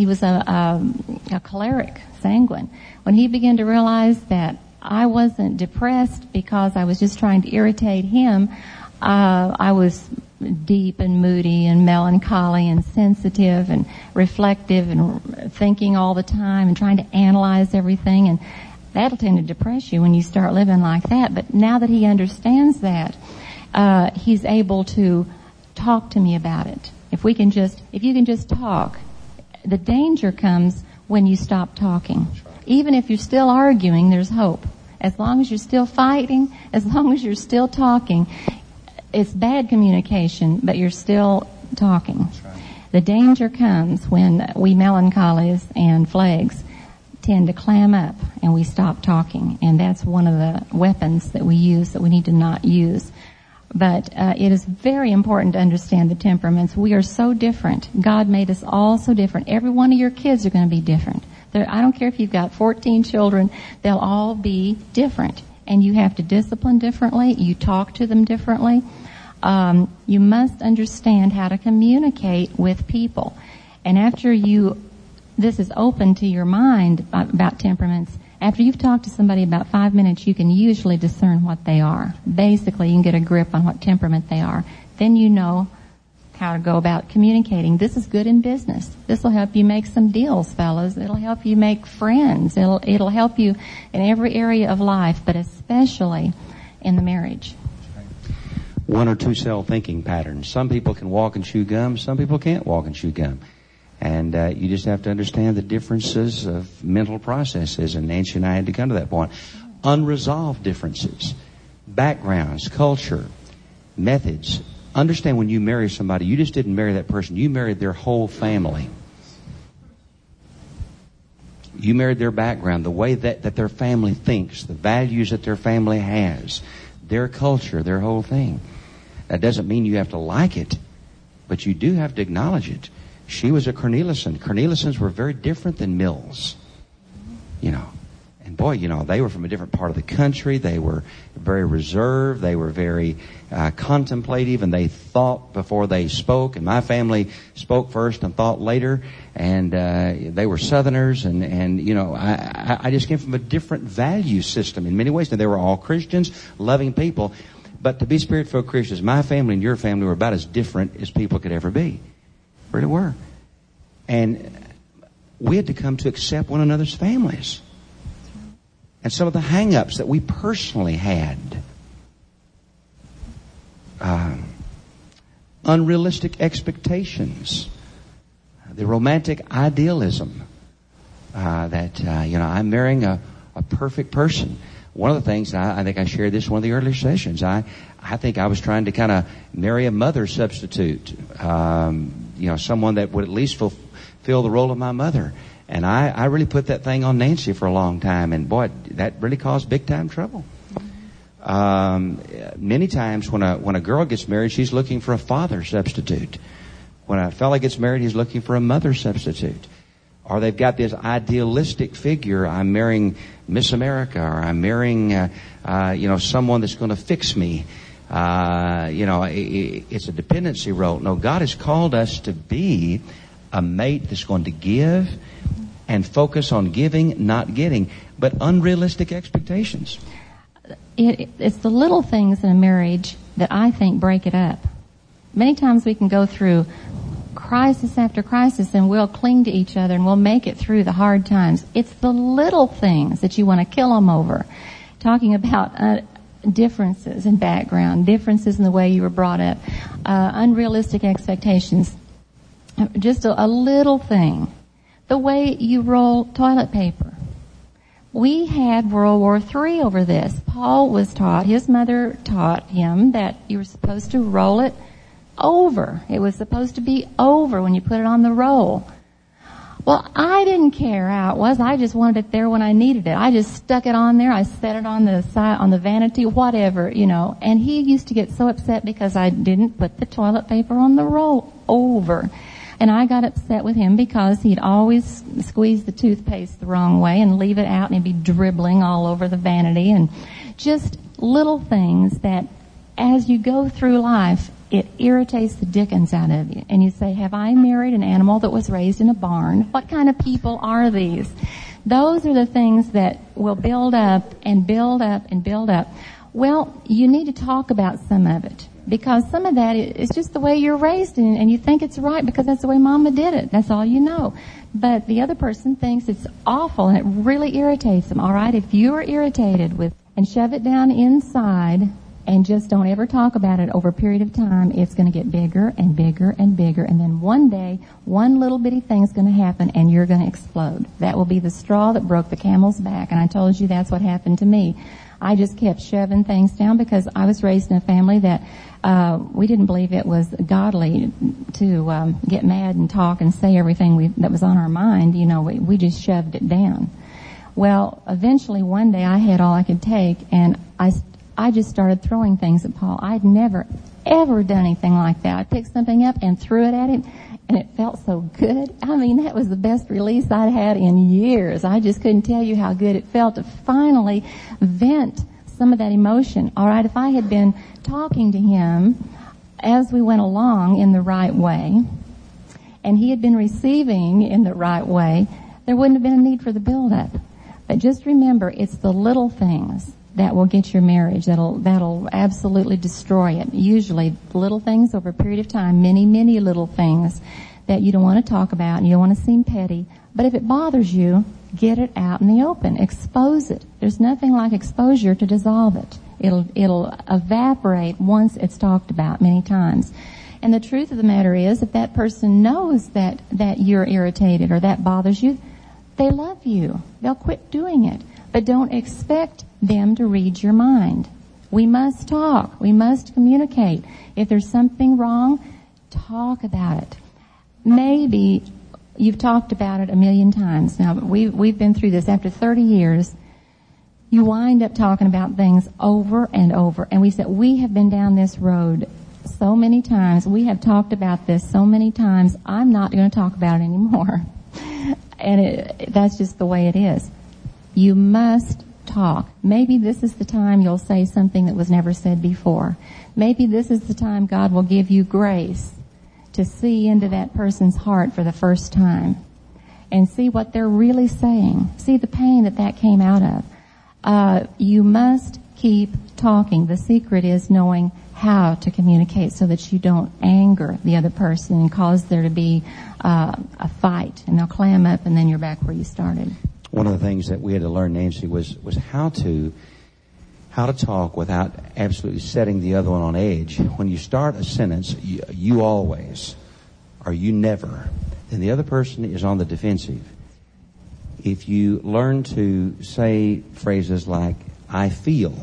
a choleric, sanguine. When he began to realize that I wasn't depressed because I was just trying to irritate him, I was deep and moody and melancholy and sensitive and reflective and thinking all the time and trying to analyze everything, and that'll tend to depress you when you start living like that. But now that he understands that, he's able to talk to me about it. If you can just talk, the danger comes when you stop talking. Even if you're still arguing, there's hope. As long as you're still fighting, as long as you're still talking, it's bad communication, but you're still talking. The danger comes when we melancholies and phlegs tend to clam up and we stop talking. And that's one of the weapons that we use that we need to not use. But it is very important to understand the temperaments. We are so different. God made us all so different. Every one of your kids are going to be different. I don't care if you've got 14 children, they'll all be different. And you have to discipline differently. You talk to them differently. You must understand how to communicate with people. And after this is open to your mind about temperaments, after you've talked to somebody about 5 minutes, you can usually discern what they are. Basically, you can get a grip on what temperament they are. Then you know how to go about communicating. This is good in business. This will help you make some deals, fellas. It'll help you make friends. It'll help you in every area of life, but especially in the marriage. One or two cell thinking patterns. Some people can walk and chew gum. Some people can't walk and chew gum. And you just have to understand the differences of mental processes. And Nancy and I had to come to that point. Unresolved differences, backgrounds, culture, methods. Understand when you marry somebody, you just didn't marry that person. You married their whole family. You married their background, the way that their family thinks, the values that their family has, their culture, their whole thing. That doesn't mean you have to like it, but you do have to acknowledge it. She was a Corneliuson. Corneliusons were very different than Mills. And boy, they were from a different part of the country. They were very reserved. They were very contemplative, and they thought before they spoke. And my family spoke first and thought later. And they were Southerners, and I just came from a different value system in many ways. Now, they were all Christians, loving people. But to be Spirit-filled Christians, my family and your family were about as different as people could ever be. Really were. And we had to come to accept one another's families. And some of the hang-ups that we personally had. Unrealistic expectations. The romantic idealism. I'm marrying a perfect person. One of the things, I think I shared this in one of the earlier sessions, I think I was trying to kind of marry a mother substitute. Someone that would at least fulfill the role of my mother. And I really put that thing on Nancy for a long time. And boy, that really caused big time trouble. Many times when a girl gets married, she's looking for a father substitute. When a fella gets married, he's looking for a mother substitute. Or they've got this idealistic figure. I'm marrying Miss America, or I'm marrying, someone that's going to fix me. It's a dependency role. No, God has called us to be a mate that's going to give and focus on giving, not getting, but unrealistic expectations. It's the little things in a marriage that I think break it up. Many times we can go through crisis after crisis and we'll cling to each other and we'll make it through the hard times. It's the little things that you want to kill them over. Talking about differences in background, differences in the way you were brought up, unrealistic expectations. Just a little thing. The way you roll toilet paper. We had World War III over this. Paul was taught, his mother taught him that you were supposed to roll it over. It was supposed to be over when you put it on the roll. Well, I didn't care how it was. I just wanted it there when I needed it. I just stuck it on there. I set it on the side, on the vanity, whatever, And he used to get so upset because I didn't put the toilet paper on the roll over. And I got upset with him because he'd always squeeze the toothpaste the wrong way and leave it out and he'd be dribbling all over the vanity. And just little things that as you go through life, it irritates the dickens out of you. And you say, have I married an animal that was raised in a barn? What kind of people are these? Those are the things that will build up and build up and build up. Well, you need to talk about some of it. Because some of that is just the way you're raised and you think it's right because that's the way Mama did it. That's all you know. But the other person thinks it's awful and it really irritates them. All right, if you're irritated with and shove it down inside And just don't ever talk about it. Over a period of time, it's going to get bigger and bigger and bigger. And then one day, one little bitty thing's going to happen and you're going to explode. That will be the straw that broke the camel's back. And I told you that's what happened to me. I just kept shoving things down because I was raised in a family that we didn't believe it was godly to get mad and talk and say everything that was on our mind. You know, we just shoved it down. Well, eventually one day I had all I could take, and I just started throwing things at Paul. I'd never, ever done anything like that. I picked something up and threw it at him, and it felt so good. I mean, that was the best release I'd had in years. I just couldn't tell you how good it felt to finally vent some of that emotion. All right, if I had been talking to him as we went along in the right way, and he had been receiving in the right way, there wouldn't have been a need for the build-up. But just remember, it's the little things that will get your marriage, that'll absolutely destroy it. Usually, little things over a period of time, many, many little things that you don't want to talk about and you don't want to seem petty. But if it bothers you, get it out in the open. Expose it. There's nothing like exposure to dissolve it. It'll evaporate once it's talked about many times. And the truth of the matter is, if that person knows that you're irritated or that bothers you, they love you. They'll quit doing it. But don't expect them to read your mind. We must talk. We must communicate. If there's something wrong, talk about it. Maybe you've talked about it a million times. Now, we've been through this. After 30 years, you wind up talking about things over and over. And we said, we have been down this road so many times. We have talked about this so many times. I'm not going to talk about it anymore. And that's just the way it is. You must talk. Maybe this is the time you'll say something that was never said before. Maybe this is the time God will give you grace to see into that person's heart for the first time and see what they're really saying. See the pain that came out of. You must keep talking. The secret is knowing how to communicate so that you don't anger the other person and cause there to be a fight, and they'll clam up and then you're back where you started. One of the things that we had to learn, Nancy, was how to talk without absolutely setting the other one on edge. When you start a sentence, you always, or you never, then the other person is on the defensive. If you learn to say phrases like, I feel,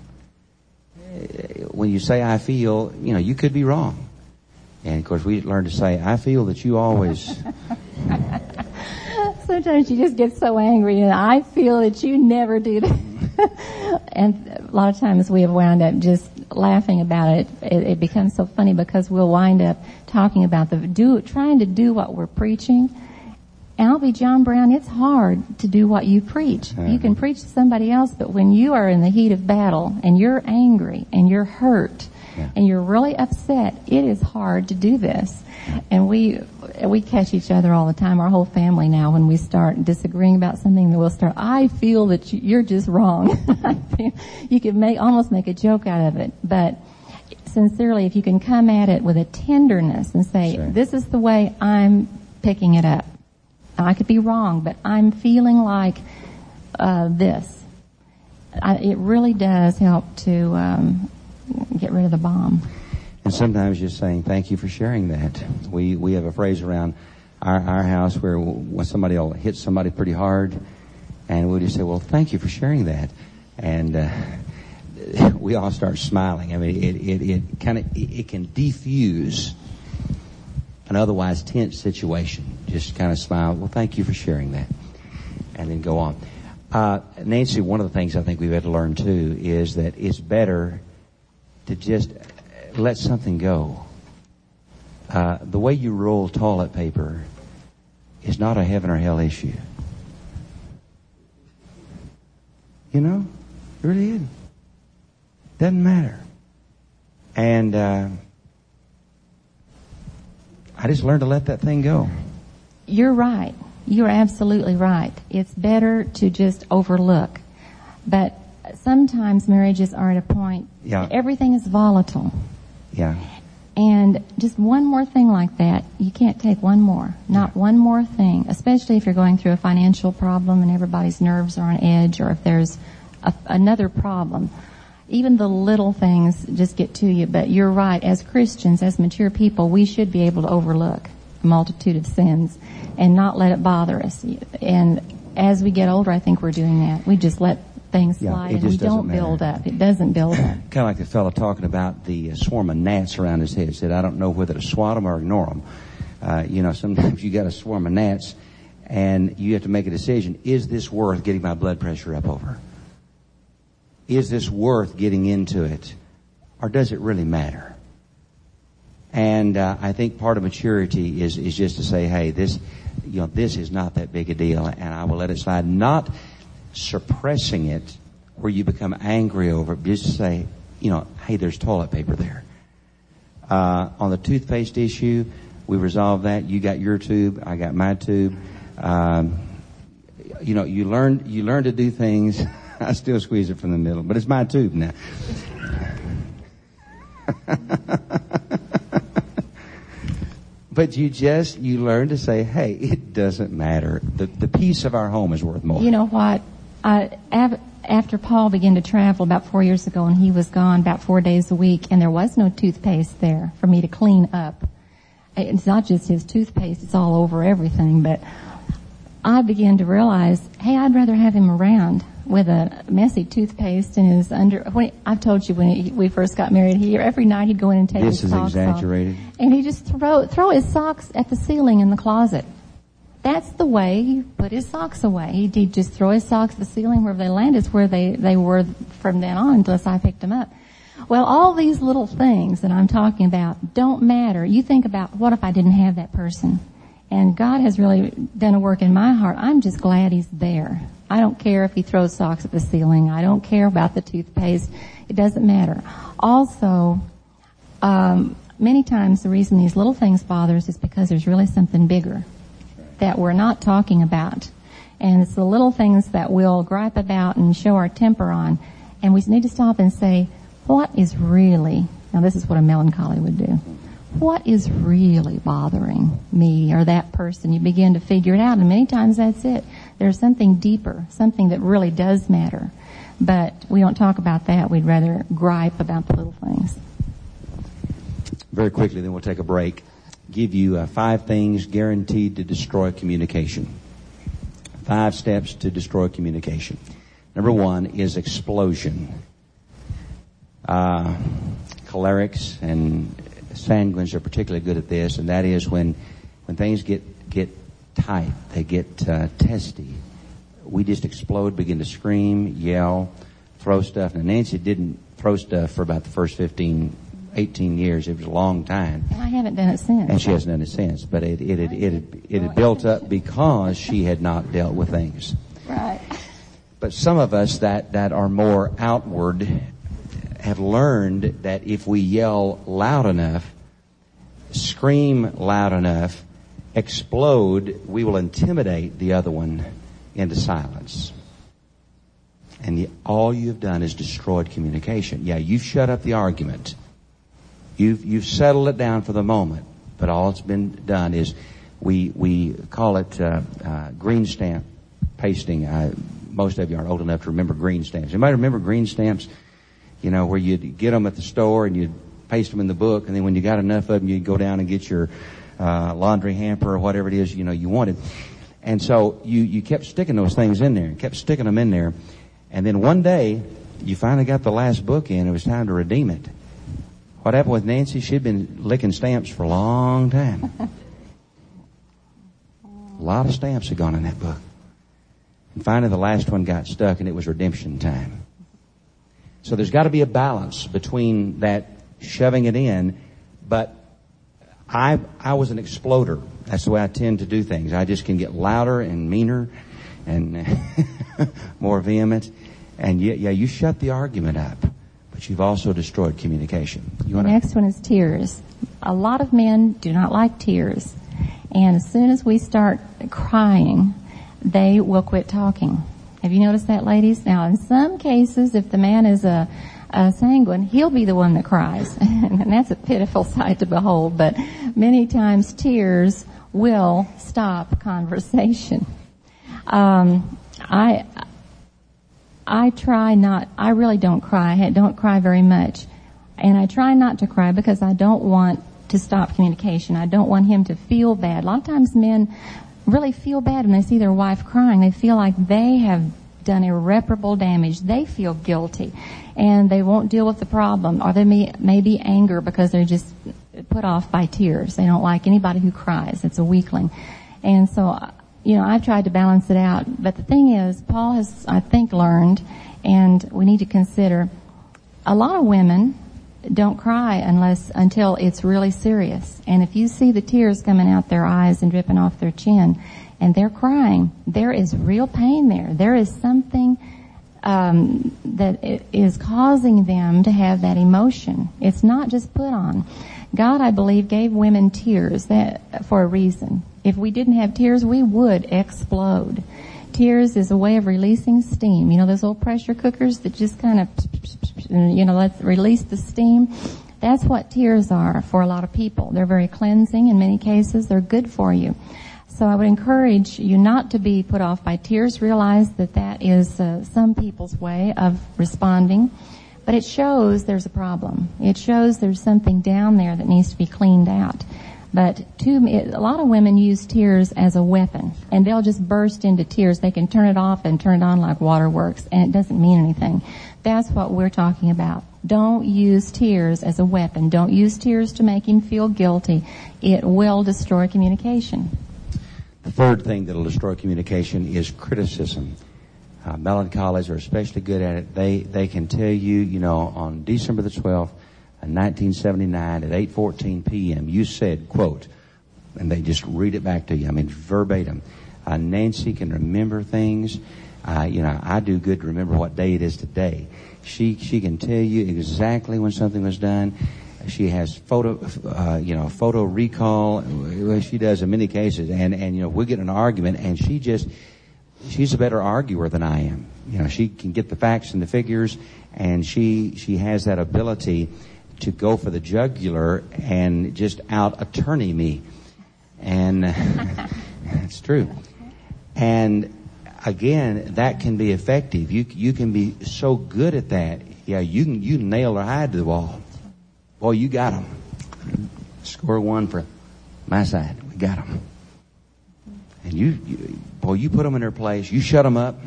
when you say I feel, you could be wrong. And of course we learn to say, I feel that you always... Sometimes you just get so angry, and I feel that you never do that. And a lot of times we have wound up just laughing about it. It becomes so funny because we'll wind up talking about trying to do what we're preaching. And I'll be John Brown, it's hard to do what you preach. You can preach to somebody else, but when you are in the heat of battle and you're angry and you're hurt and you're really upset, it is hard to do this. And we catch each other all the time, our whole family now, when we start disagreeing about something, we'll start, I feel that you're just wrong. You can almost make a joke out of it. But sincerely, if you can come at it with a tenderness and say, this is the way I'm picking it up. I could be wrong, but I'm feeling like this. It really does help to get rid of the bomb. And sometimes just saying, thank you for sharing that. We have a phrase around our house where when somebody will hit somebody pretty hard, and we'll just say, well, thank you for sharing that. And we all start smiling. I mean, it can defuse an otherwise tense situation. Just kind of smile, well, thank you for sharing that, and then go on. Nancy, one of the things I think we've had to learn too is that it's better to just let something go. The way you roll toilet paper is not a heaven or hell issue. It really isn't. Doesn't matter. And I just learned to let that thing go. You're right. You're absolutely right. It's better to just overlook. But sometimes marriages are at a point, everything is volatile. Yeah. And just one more thing like that, you can't take one more. Not one more thing, especially if you're going through a financial problem and everybody's nerves are on edge, or if there's another problem. even the little things just get to you. But you're right. As Christians, as mature people, we should be able to overlook a multitude of sins and not let it bother us. And as we get older, I think we're doing that. We just let things slide and we don't build up. It doesn't build up. Kind of like the fellow talking about the swarm of gnats around his head. He said, I don't know whether to swat them or ignore them. Sometimes you got a swarm of gnats and you have to make a decision. Is this worth getting my blood pressure up over? Is this worth getting into it? Or does it really matter? And I think part of maturity is just to say, hey, this is not that big a deal, and I will let it slide. Not suppressing it where you become angry over it. Just say, hey, there's toilet paper there. On the toothpaste issue, we resolved that. You got your tube, I got my tube. You learn to do things. I still squeeze it from the middle, but it's my tube now. But you learn to say, hey, it doesn't matter. The peace of our home is worth more. You know what? After Paul began to travel about 4 years ago, and he was gone about 4 days a week, and there was no toothpaste there for me to clean up. It's not just his toothpaste, it's all over everything. But I began to realize, hey, I'd rather have him around with a messy toothpaste in his I've told you when we first got married, every night he'd go in and take his socks off. This is exaggerated. And he'd just throw his socks at the ceiling in the closet. That's the way he put his socks away. He'd just throw his socks at the ceiling. Wherever they landed is where they were from then on, unless I picked them up. Well, all these little things that I'm talking about don't matter. You think about, what if I didn't have that person? And God has really done a work in my heart. I'm just glad he's there. I don't care if he throws socks at the ceiling. I don't care about the toothpaste. It doesn't matter. Also, many times the reason these little things bother us is because there's really something bigger that we're not talking about. And it's the little things that we'll gripe about and show our temper on. And we need to stop and say, what is really, now this is what a melancholy would do. What is really bothering me or that person? You begin to figure it out, and many times that's it. There's something deeper, something that really does matter. But we don't talk about that. We'd rather gripe about the little things. Very quickly, then we'll take a break. Give you 5 things guaranteed to destroy communication. 5 steps to destroy communication. Number 1 is explosion. Cholerics and sanguines are particularly good at this, and that is when things get tight, they get testy. We just explode, begin to scream, yell, throw stuff. Now, Nancy didn't throw stuff for about the first 15, 18 years. It was a long time. And I haven't done it since. And she hasn't done it since. But it had built up because she had not dealt with things. Right. But some of us that are more outward have learned that if we yell loud enough, scream loud enough, explode, we will intimidate the other one into silence. And all you've done is destroyed communication. Yeah, you've shut up the argument. You've settled it down for the moment. But all that's been done is we call it green stamp pasting. Most of you aren't old enough to remember green stamps. Anybody remember green stamps? Where you'd get them at the store and you'd paste them in the book, and then when you got enough of them, you'd go down and get your laundry hamper or whatever it is you wanted. And so you kept sticking those things in there, kept sticking them in there, and then one day you finally got the last book in. It was time to redeem it. What happened with Nancy? She'd been licking stamps for a long time. A lot of stamps had gone in that book. And finally the last one got stuck, and it was redemption time. So there's got to be a balance between that shoving it in, but I was an exploder. That's the way I tend to do things. I just can get louder and meaner and more vehement. And you shut the argument up, but you've also destroyed communication. The next one is tears. A lot of men do not like tears. And as soon as we start crying, they will quit talking. Have you noticed that, ladies? Now, in some cases, if the man is a sanguine, he'll be the one that cries. And that's a pitiful sight to behold. But many times tears will stop conversation. I really don't cry. I don't cry very much. And I try not to cry because I don't want to stop communication. I don't want him to feel bad. A lot of times men really feel bad when they see their wife crying. They feel like they have done irreparable damage. They feel guilty, and they won't deal with the problem. Or they may be anger because they're just put off by tears. They don't like anybody who cries. It's a weakling. And so, I've tried to balance it out. But the thing is, Paul has, I think, learned, and we need to consider, a lot of women don't cry until it's really serious. And if you see the tears coming out their eyes and dripping off their chin, and they're crying, there is real pain there. There is something that is causing them to have that emotion. It's not just put on. God, I believe, gave women tears for a reason. If we didn't have tears, we would explode. Tears is a way of releasing steam. Those old pressure cookers that just kind of, let's release the steam. That's what tears are for a lot of people. They're very cleansing in many cases. They're good for you. So I would encourage you not to be put off by tears. Realize that is some people's way of responding. But it shows there's a problem. It shows there's something down there that needs to be cleaned out. But a lot of women use tears as a weapon, and they'll just burst into tears. They can turn it off and turn it on like waterworks, and it doesn't mean anything. That's what we're talking about. Don't use tears as a weapon. Don't use tears to make him feel guilty. It will destroy communication. The third thing that will destroy communication is criticism. Melancholies are especially good at it. They can tell you, on December the 12th, 1979 at 8:14 p.m. you said, quote, and they just read it back to you. Verbatim. Nancy can remember things. I do good to remember what day it is today. She can tell you exactly when something was done. She has photo recall. She does in many cases. And we'll get in an argument, and she's a better arguer than I am. She can get the facts and the figures, and she has that ability to go for the jugular and just out-attorney me. And it's true. And again, that can be effective. You can be so good at that. Yeah, you can nail her hide to the wall. Boy, you got them. Score one for my side. We got them. And you put them in their place. You shut them up.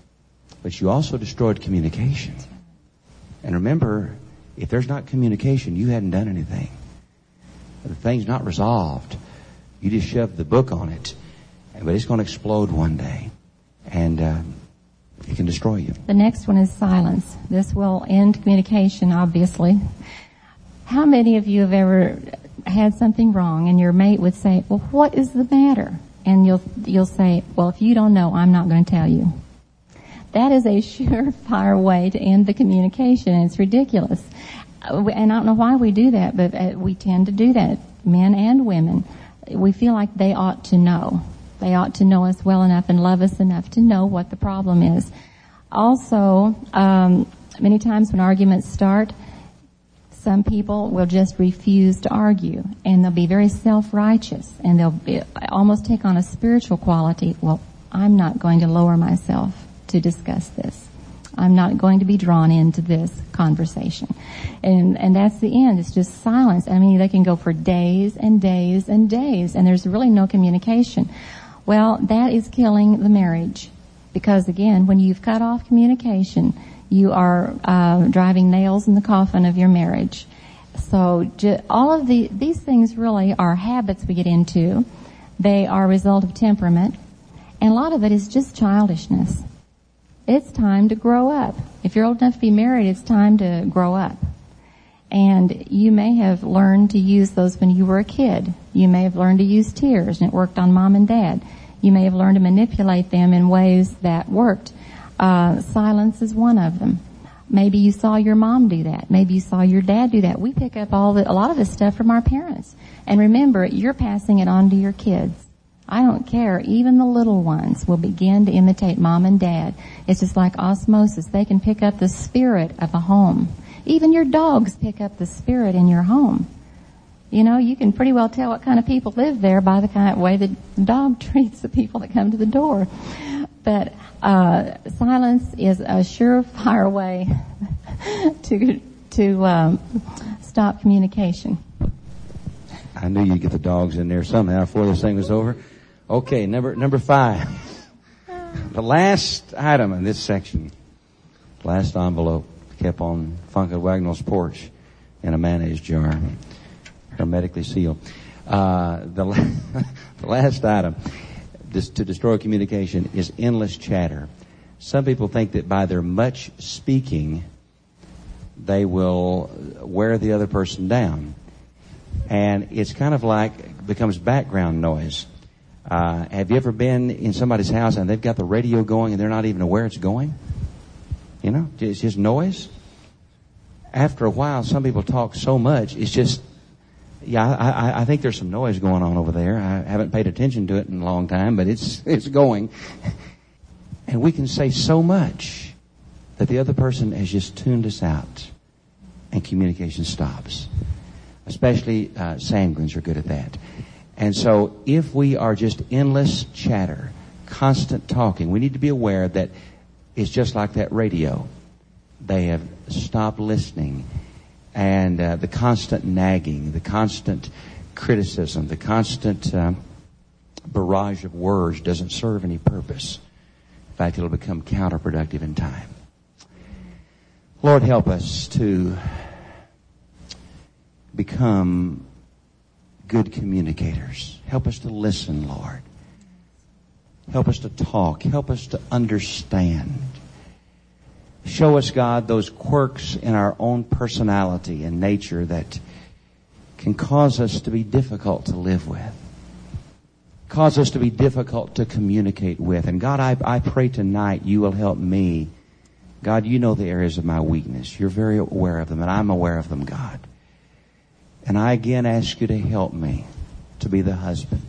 But you also destroyed communication. And remember, if there's not communication, you hadn't done anything. The thing's not resolved. You just shoved the book on it. But it's going to explode one day. And it can destroy you. The next one is silence. This will end communication, obviously. How many of you have ever had something wrong and your mate would say, well, what is the matter? And you'll say, well, if you don't know, I'm not going to tell you. That is a surefire way to end the communication. It's ridiculous. And I don't know why we do that, but we tend to do that, men and women. We feel like they ought to know. They ought to know us well enough and love us enough to know what the problem is. Also, many times when arguments start, some people will just refuse to argue, and they'll be very self-righteous, and they'll almost take on a spiritual quality. Well, I'm not going to lower myself to discuss this. I'm not going to be drawn into this conversation. And that's the end. It's just silence. They can go for days and days and days, and there's really no communication. Well, that is killing the marriage. Because again, when you've cut off communication, you are driving nails in the coffin of your marriage. So all of these things really are habits we get into. They are a result of temperament. And a lot of it is just childishness. It's time to grow up. If you're old enough to be married, it's time to grow up. And you may have learned to use those when you were a kid. You may have learned to use tears, and it worked on mom and dad. You may have learned to manipulate them in ways that worked. Silence is one of them. Maybe you saw your mom do that. Maybe you saw your dad do that. We pick up a lot of this stuff from our parents. And remember, you're passing it on to your kids. I don't care. Even the little ones will begin to imitate mom and dad. It's just like osmosis. They can pick up the spirit of a home. Even your dogs pick up the spirit in your home. You can pretty well tell what kind of people live there by the kind of way the dog treats the people that come to the door. But silence is a surefire way to stop communication. I knew you'd get the dogs in there somehow before this thing was over. Okay, number 5. The last item in this section, last envelope, kept on Funky Wagnall's porch in a mayonnaise jar, hermetically sealed. The last item to destroy communication is endless chatter. Some people think that by their much speaking, they will wear the other person down. And it's kind of like, becomes background noise. Have you ever been in somebody's house and they've got the radio going and they're not even aware it's going? You know, it's just noise. After a while, some people talk so much, it's just, I think there's some noise going on over there. I haven't paid attention to it in a long time, but it's going. And we can say so much that the other person has just tuned us out and communication stops. Especially sanguines are good at that. And so if we are just endless chatter, constant talking, we need to be aware that it's just like that radio. They have stopped listening. And the constant nagging, the constant criticism, the constant barrage of words doesn't serve any purpose. In fact, it'll become counterproductive in time. Lord, help us to become good communicators. Help us to listen, Lord. Help us to talk. Help us to understand. Show us, God, those quirks in our own personality and nature that can cause us to be difficult to live with. Cause us to be difficult to communicate with. And God, I pray tonight you will help me. God, you know the areas of my weakness. You're very aware of them, and I'm aware of them, God. And I again ask you to help me to be the husband.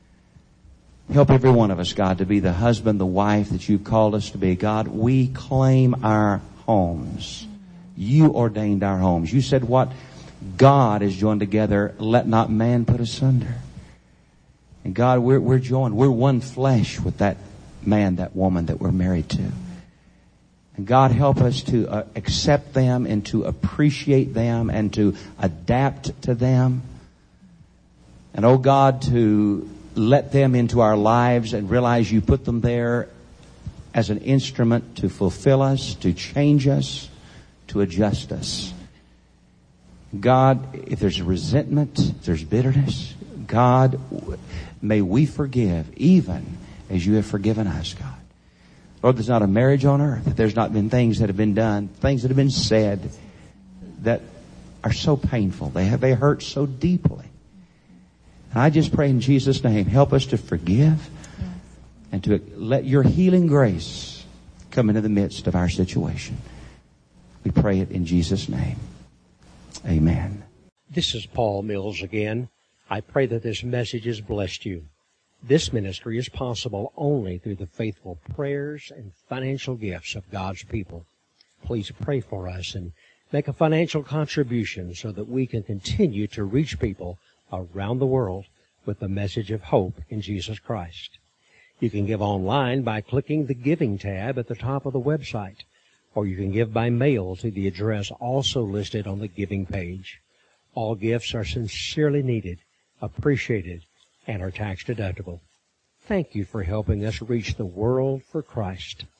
Help every one of us, God, to be the husband, the wife that you've called us to be. God, we claim our homes. You ordained our homes. You said what God has joined together, let not man put asunder. And God, we're joined. We're one flesh with that man, that woman that we're married to. And God, help us to accept them and to appreciate them and to adapt to them. And oh God, to let them into our lives and realize you put them there as an instrument to fulfill us, to change us, to adjust us. God, if there's resentment, if there's bitterness, God, may we forgive even as you have forgiven us, God. Lord, there's not a marriage on earth that there's not been things that have been done, things that have been said that are so painful. They hurt so deeply. And I just pray in Jesus' name, help us to forgive and to let your healing grace come into the midst of our situation. We pray it in Jesus' name. Amen. This is Paul Mills again. I pray that this message has blessed you. This ministry is possible only through the faithful prayers and financial gifts of God's people. Please pray for us and make a financial contribution so that we can continue to reach people around the world with the message of hope in Jesus Christ. You can give online by clicking the Giving tab at the top of the website, or you can give by mail to the address also listed on the Giving page. All gifts are sincerely needed, appreciated, and are tax deductible. Thank you for helping us reach the world for Christ.